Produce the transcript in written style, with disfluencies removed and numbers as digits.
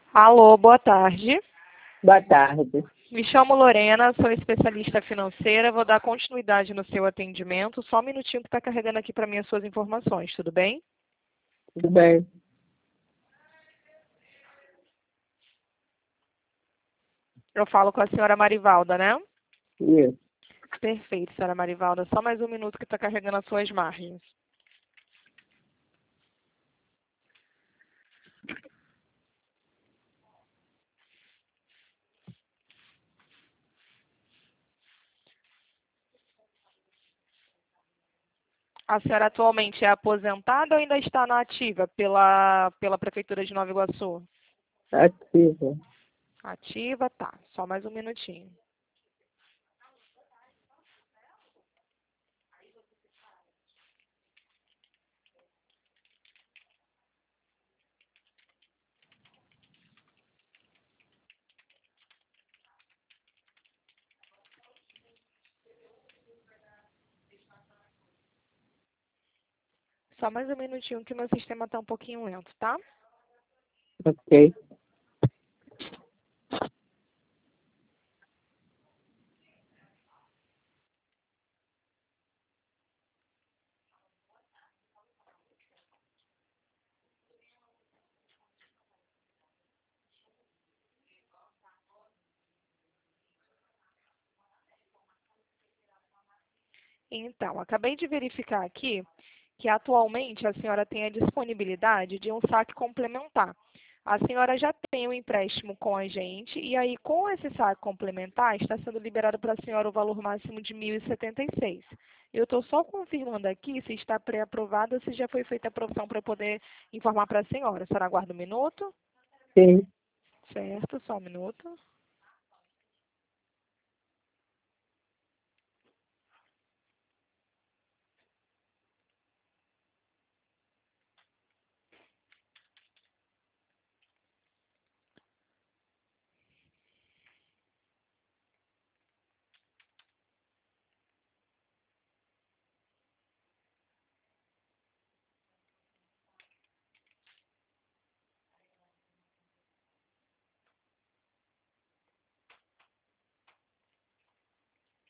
Alô, boa tarde. Boa tarde. Me chamo Lorena, sou especialista financeira. Vou dar continuidade no seu atendimento. Só um minutinho que está carregando aqui para mim as suas informações, tudo bem? Tudo bem? Eu falo com a senhora Marivalda, né? Isso. Perfeito, senhora Marivalda. Só mais um minuto que está carregando as suas margens. A senhora atualmente é aposentada ou ainda está na ativa pela Prefeitura de Nova Iguaçu? Ativa. Ativa, tá. Só mais um minutinho. Só mais um minutinho que meu sistema está um pouquinho lento, tá? Ok. Então, acabei de verificar aqui que atualmente a senhora tem a disponibilidade de um saque complementar. A senhora já tem um empréstimo com a gente e aí com esse saque complementar está sendo liberado para a senhora o valor máximo de 1.076. Eu estou só confirmando aqui se está pré-aprovado ou se já foi feita a aprovação para eu poder informar para a senhora. A senhora aguarda um minuto? Sim. Certo, só um minuto.